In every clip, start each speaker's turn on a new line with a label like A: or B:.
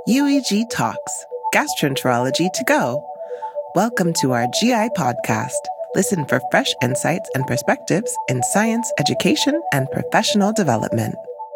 A: UEG Talks, Gastroenterology to Go. Welcome to our GI podcast. Listen for fresh insights and perspectives in science, education, and professional development.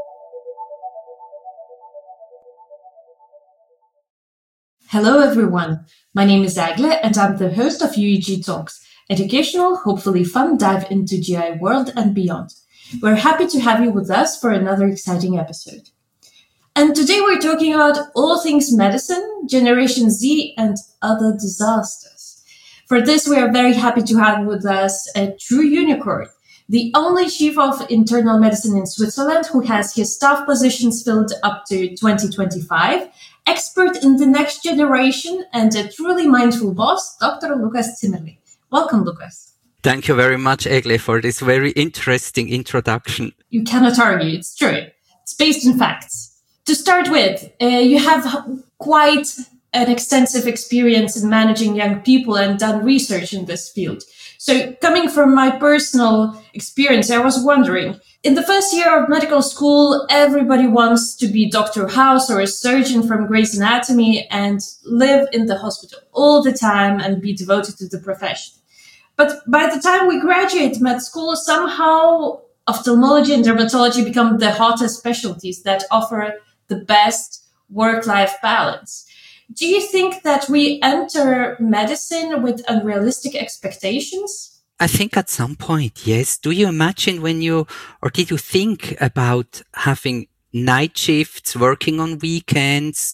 B: Hello everyone, my name is Agle and I'm the host of UEG Talks, educational, hopefully fun dive into GI world and beyond. We're happy to have you with us for another exciting episode. And today we're talking about all things medicine, Generation Z and other disasters. For this we are very happy to have with us a true unicorn, the only chief of internal medicine in Switzerland who has his staff positions filled up to 2025, expert in the next generation and a truly mindful boss, Dr. Lukas Zimmerli. Welcome, Lukas.
C: Thank you very much, Egle, for this very interesting introduction.
B: You cannot argue, it's true. It's based on facts. To start with, you have quite an extensive experience in managing young people and done research in this field. So coming from my personal experience, I was wondering, in the first year of medical school, everybody wants to be Dr. House or a surgeon from Grey's Anatomy and live in the hospital all the time and be devoted to the profession. But by the time we graduate med school, somehow ophthalmology and dermatology become the hottest specialties that offer the best work-life balance. Do you think that we enter medicine with unrealistic expectations?
C: I think at some point, yes. Do you imagine did you think about having night shifts, working on weekends,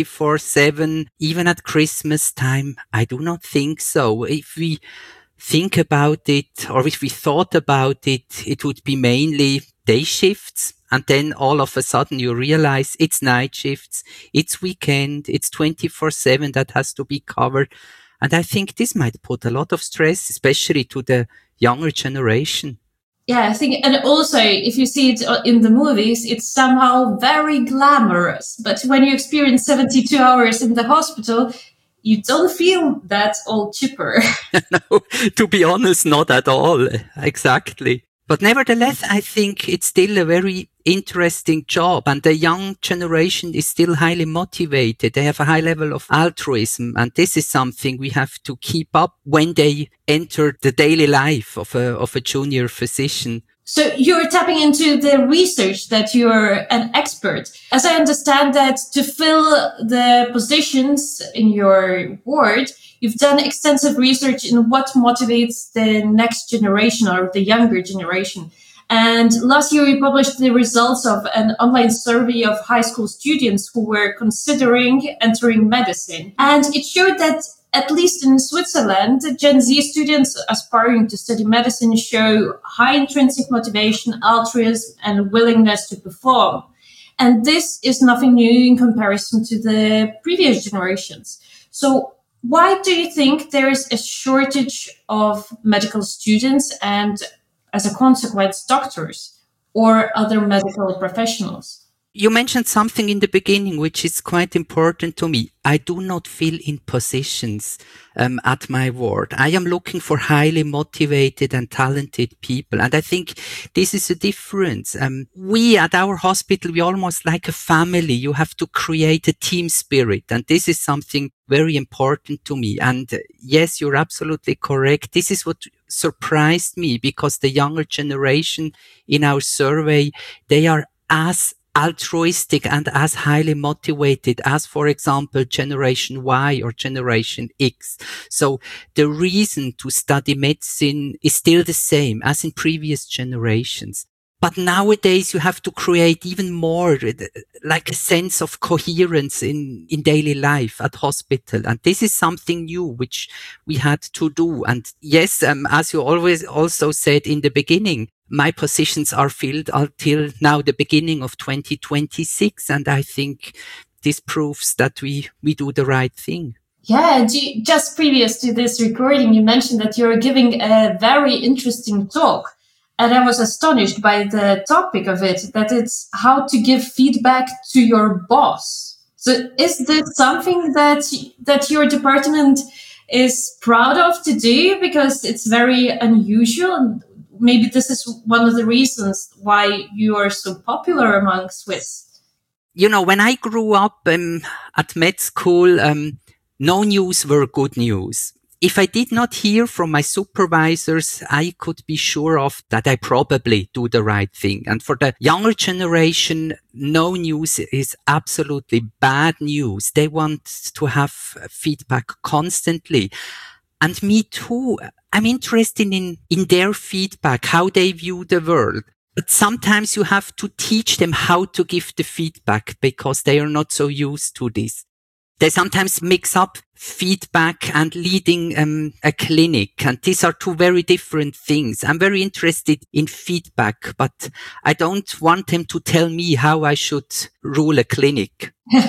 C: 24/7, even at Christmas time? I do not think so. If we think about it, or if we thought about it, it would be mainly day shifts. And then all of a sudden you realize it's night shifts, it's weekend, it's 24/7 that has to be covered. And I think this might put a lot of stress, especially to the younger generation.
B: Yeah, I think, and also if you see it in the movies, it's somehow very glamorous. But when you experience 72 hours in the hospital, you don't feel that all chipper.
C: No, to be honest, not at all. Exactly. But nevertheless, I think it's still a very interesting job, and the young generation is still highly motivated. They have a high level of altruism, and this is something we have to keep up when they enter the daily life of a junior physician.
B: So you're tapping into the research that you're an expert. As I understand that to fill the positions in your ward, you've done extensive research in what motivates the next generation or the younger generation. And last year you published the results of an online survey of high school students who were considering entering medicine. And it showed that at least in Switzerland, Gen Z students aspiring to study medicine show high intrinsic motivation, altruism, and willingness to perform. And this is nothing new in comparison to the previous generations. So why do you think there is a shortage of medical students and, as a consequence, doctors or other medical professionals?
C: You mentioned something in the beginning, which is quite important to me. I do not fill in positions at my ward. I am looking for highly motivated and talented people. And I think this is a difference. We at our hospital, we almost like a family. You have to create a team spirit. And this is something very important to me. And yes, you're absolutely correct. This is what surprised me, because the younger generation in our survey, they are as altruistic and as highly motivated as, for example, Generation Y or Generation X. So the reason to study medicine is still the same as in previous generations. But nowadays you have to create even more like a sense of coherence in daily life at hospital. And this is something new which we had to do. And yes, as you always also said in the beginning, my positions are filled until now the beginning of 2026. And I think this proves that we do the right thing.
B: Yeah, just previous to this recording, you mentioned that you're giving a very interesting talk. And I was astonished by the topic of it, that it's how to give feedback to your boss. So is this something that your department is proud of to do? Because it's very unusual. Maybe this is one of the reasons why you are so popular among Swiss.
C: When I grew up at med school, no news were good news. If I did not hear from my supervisors, I could be sure of that I probably do the right thing. And for the younger generation, no news is absolutely bad news. They want to have feedback constantly. And me too. I'm interested in their feedback, how they view the world. But sometimes you have to teach them how to give the feedback because they are not so used to this. They sometimes mix up feedback and leading a clinic, and these are two very different things. I'm very interested in feedback, but I don't want them to tell me how I should rule a clinic.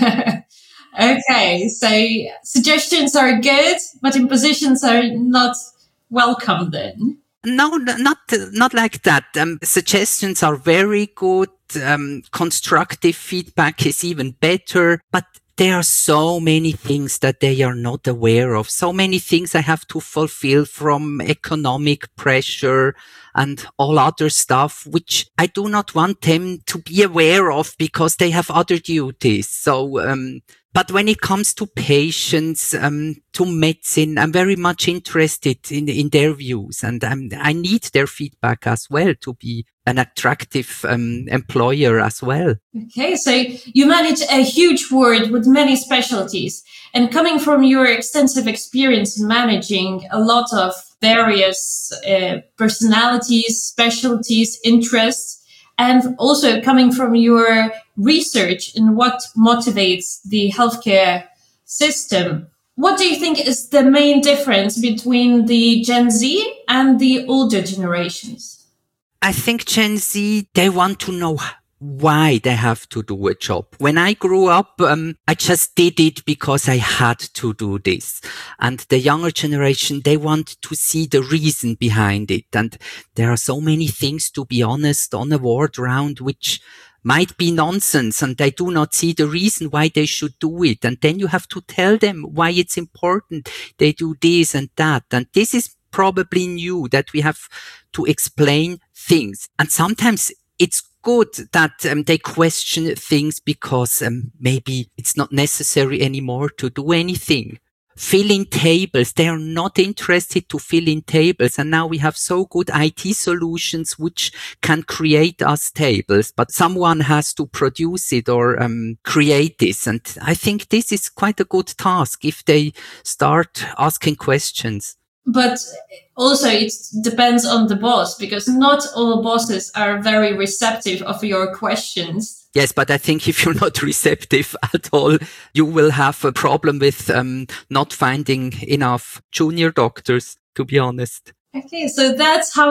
B: Okay, so suggestions are good, but impositions are not welcome then.
C: No, not like that. Suggestions are very good. Constructive feedback is even better, but there are so many things that they are not aware of. So many things I have to fulfill, from economic pressure and all other stuff, which I do not want them to be aware of because they have other duties. So, but when it comes to patients, to medicine, I'm very much interested in their views, and I need their feedback as well to be an attractive employer as well.
B: Okay, so you manage a huge ward with many specialties, and coming from your extensive experience in managing a lot of various personalities, specialties, interests, and also coming from your research in what motivates the healthcare system, what do you think is the main difference between the Gen Z and the older generations?
C: I think Gen Z, they want to know why they have to do a job. When I grew up, I just did it because I had to do this. And the younger generation, they want to see the reason behind it. And there are so many things, to be honest, on a ward round, which might be nonsense, and they do not see the reason why they should do it. And then you have to tell them why it's important. They do this and that. And this is probably new, that we have to explain things. And sometimes it's good that they question things because maybe it's not necessary anymore to do anything. Fill in tables. They are not interested to fill in tables. And now we have so good IT solutions which can create us tables, but someone has to produce it or create this. And I think this is quite a good task if they start asking questions.
B: But also it depends on the boss, because not all bosses are very receptive of your questions.
C: Yes, but I think if you're not receptive at all, you will have a problem with not finding enough junior doctors, to be honest.
B: Okay, so that's how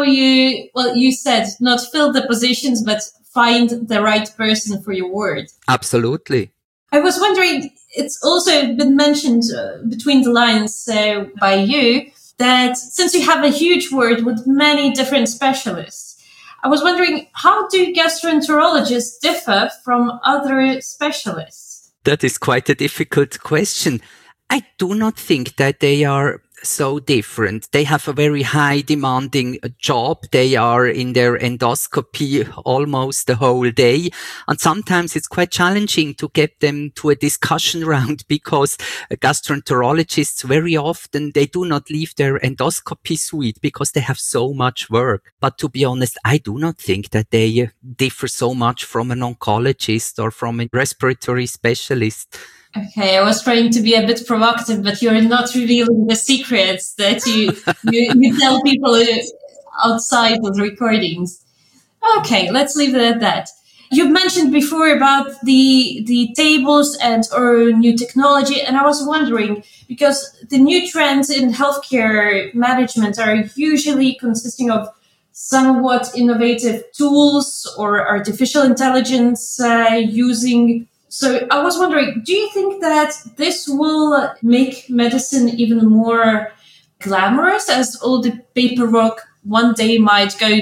B: you said not fill the positions, but find the right person for your ward.
C: Absolutely.
B: I was wondering, it's also been mentioned between the lines by you, that since you have a huge ward with many different specialists, I was wondering, how do gastroenterologists differ from other specialists?
C: That is quite a difficult question. I do not think that they are so different. They have a very high demanding job. They are in their endoscopy almost the whole day. And sometimes it's quite challenging to get them to a discussion round because gastroenterologists very often, they do not leave their endoscopy suite because they have so much work. But to be honest, I do not think that they differ so much from an oncologist or from a respiratory specialist.
B: Okay, I was trying to be a bit provocative, but you're not revealing the secrets that you tell people outside of the recordings. Okay, let's leave it at that. You mentioned before about the tables and or new technology, and I was wondering, because the new trends in healthcare management are usually consisting of somewhat innovative tools or artificial intelligence using. So I was wondering, do you think that this will make medicine even more glamorous, as all the paperwork one day might go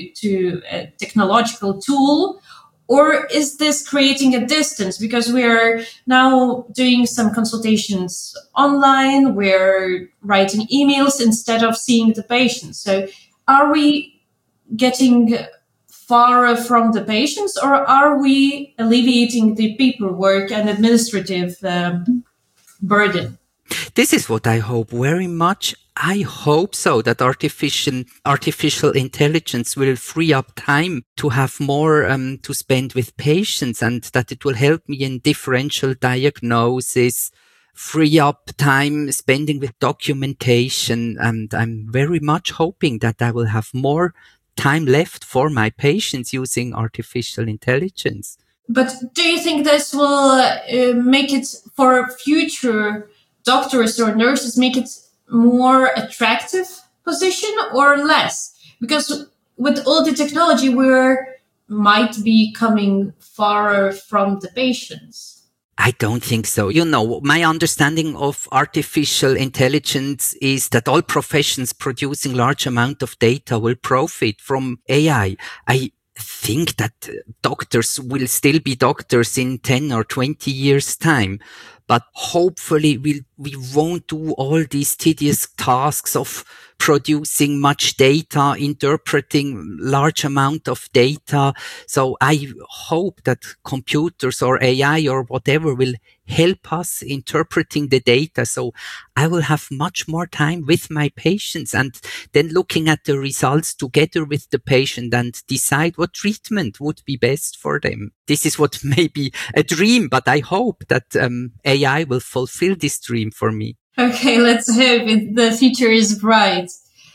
B: to a technological tool? Or is this creating a distance? Because we are now doing some consultations online, we're writing emails instead of seeing the patient. So are we getting far from the patients, or are we alleviating the paperwork and administrative burden?
C: This is what I hope very much. I hope so, that artificial intelligence will free up time to have more to spend with patients, and that it will help me in differential diagnosis, free up time spending with documentation. And I'm very much hoping that I will have more time left for my patients using artificial intelligence.
B: But do you think this will make it for future doctors or nurses, make it more attractive position or less? Because with all the technology, we might be coming far from the patients.
C: I don't think so. My understanding of artificial intelligence is that all professions producing large amount of data will profit from AI. I think that doctors will still be doctors in 10 or 20 years' time. But hopefully we won't do all these tedious tasks of producing much data, interpreting large amount of data. So I hope that computers or AI or whatever will help us interpreting the data. So I will have much more time with my patients and then looking at the results together with the patient and decide what treatment would be best for them. This is what may be a dream, but I hope that AI will fulfill this dream for me.
B: Okay, let's hope the future is bright.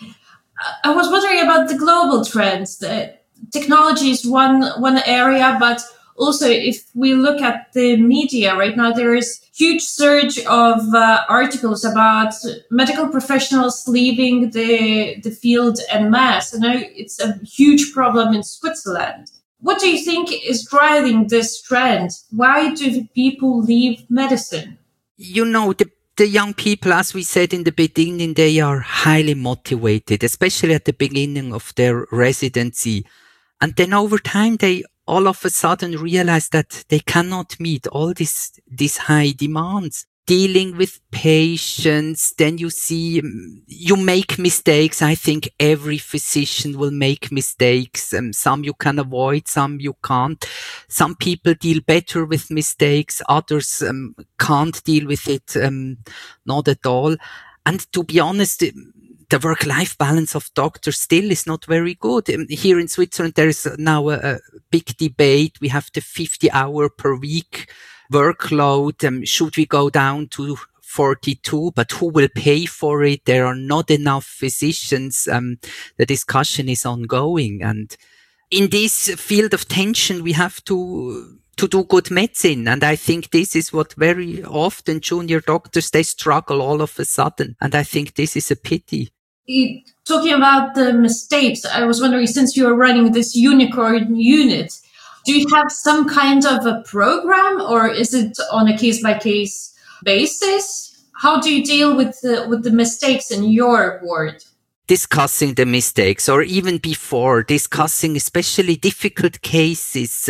B: I was wondering about the global trends. The technology is one area, but also if we look at the media right now, there is huge surge of articles about medical professionals leaving the field en masse. I know it's a huge problem in Switzerland. What do you think is driving this trend? Why do people leave medicine?
C: The young people, as we said in the beginning, they are highly motivated, especially at the beginning of their residency. And then over time, they all of a sudden realize that they cannot meet all these high demands. Dealing with patients, then you make mistakes. I think every physician will make mistakes. Some you can avoid, some you can't. Some people deal better with mistakes. Others can't deal with it, not at all. And to be honest, the work-life balance of doctors still is not very good. Here in Switzerland, there is now a big debate. We have the 50-hour per week workload. Should we go down to 42? But who will pay for it? There are not enough physicians. The discussion is ongoing. And in this field of tension, we have to do good medicine. And I think this is what very often junior doctors, they struggle all of a sudden. And I think this is a pity.
B: Talking about the mistakes, I was wondering, since you're running this unicorn unit, do you have some kind of a program, or is it on a case-by-case basis? How do you deal with the mistakes in your ward?
C: Discussing the mistakes, or even before discussing especially difficult cases.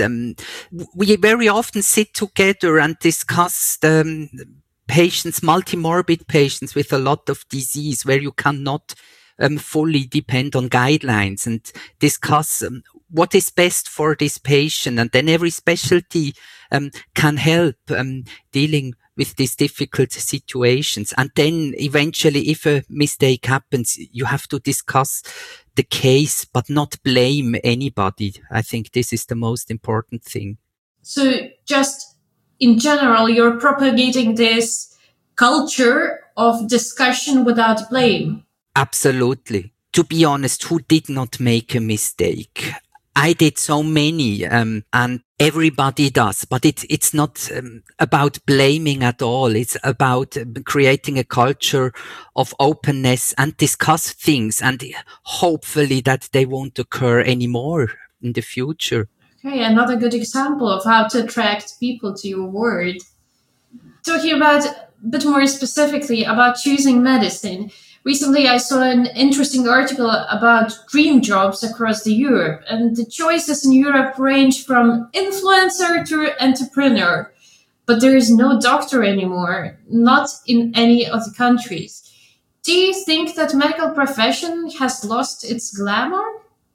C: We very often sit together and discuss the patients, multimorbid patients with a lot of disease where you cannot fully depend on guidelines, and discuss what is best for this patient. And then every specialty can help dealing with these difficult situations. And then eventually, if a mistake happens, you have to discuss the case, but not blame anybody. I think this is the most important thing.
B: So just in general, you're propagating this culture of discussion without blame.
C: Absolutely. To be honest, who did not make a mistake? I did so many, and everybody does, but it's not about blaming at all. It's about creating a culture of openness and discuss things, and hopefully that they won't occur anymore in the future.
B: Okay, another good example of how to attract people to your ward. Talking about a bit more specifically about choosing medicine. Recently, I saw an interesting article about dream jobs across Europe, and the choices in Europe range from influencer to entrepreneur. But there is no doctor anymore, not in any of the countries. Do you think that medical profession has lost its glamour?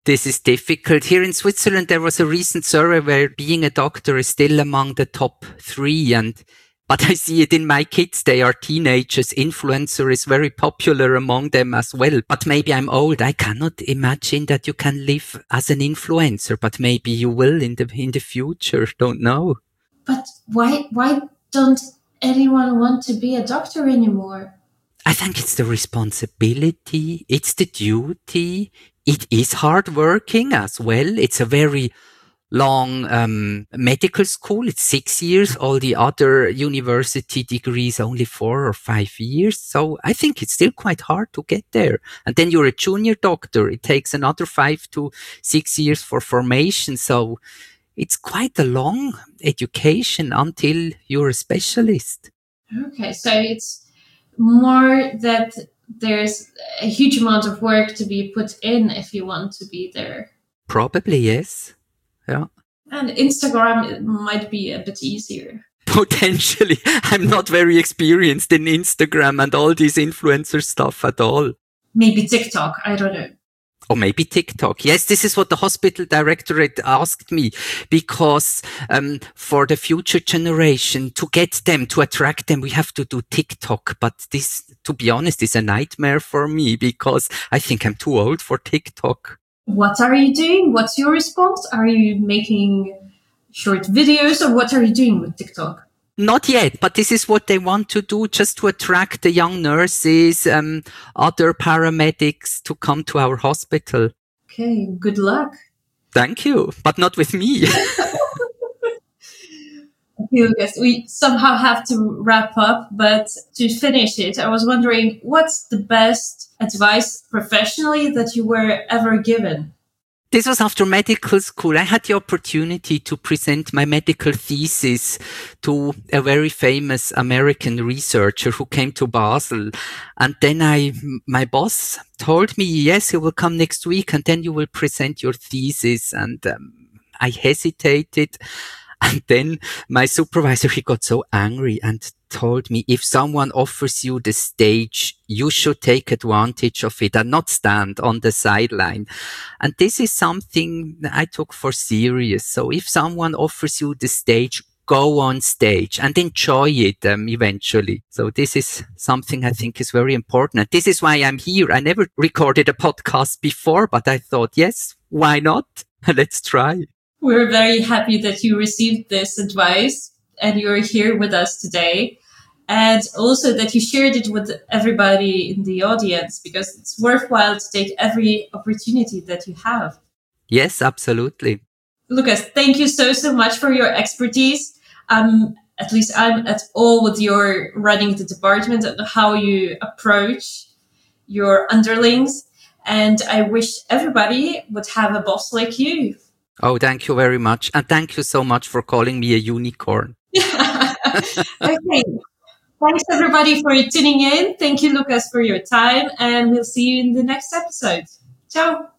C: This is difficult. Here in Switzerland, there was a recent survey where being a doctor is still among the top 3. But I see it in my kids. They are teenagers. Influencer is very popular among them as well. But maybe I'm old. I cannot imagine that you can live as an influencer, but maybe you will in the future. Don't know.
B: But why don't anyone want to be a doctor anymore?
C: I think it's the responsibility. It's the duty. It is hard working as well. It's a very long medical school. It's 6 years. All the other university degrees only 4 or 5 years. So I think it's still quite hard to get there. And then you're a junior doctor. It takes another 5 to 6 years for formation. So it's quite a long education until you're a specialist.
B: Okay, so it's more that there's a huge amount of work to be put in if you want to be there.
C: Probably, yes. Yeah.
B: And Instagram might be a bit easier.
C: Potentially. I'm not very experienced in Instagram and all these influencer stuff at all.
B: Maybe TikTok, I don't know.
C: Or maybe TikTok. Yes, this is what the hospital directorate asked me, because for the future generation, to get them, to attract them, we have to do TikTok. But this, to be honest, is a nightmare for me because I think I'm too old for TikTok.
B: What are you doing? What's your response? Are you making short videos or what are you doing with TikTok?
C: Not yet, but this is what they want to do, just to attract the young nurses, other paramedics to come to our hospital.
B: Okay, good luck.
C: Thank you, but not with me.
B: Okay, Lucas, we somehow have to wrap up, but to finish it, I was wondering, what's the best advice professionally that you were ever given?
C: This was after medical school. I had the opportunity to present my medical thesis to a very famous American researcher who came to Basel. And then my boss told me, yes, he will come next week and then you will present your thesis. And I hesitated. And then my supervisor, he got so angry and told me, if someone offers you the stage, you should take advantage of it and not stand on the sideline. And this is something I took for serious. So if someone offers you the stage, go on stage and enjoy it eventually. So this is something I think is very important. And this is why I'm here. I never recorded a podcast before, but I thought, yes, why not? Let's try.
B: We're very happy that you received this advice and you're here with us today. And also that you shared it with everybody in the audience, because it's worthwhile to take every opportunity that you have.
C: Yes, absolutely.
B: Lucas, thank you so much for your expertise. At least I'm at all with your running the department and how you approach your underlings. And I wish everybody would have a boss like you.
C: Oh, thank you very much. And thank you so much for calling me a unicorn.
B: Okay. Thanks, everybody, for tuning in. Thank you, Lucas, for your time. And we'll see you in the next episode. Ciao.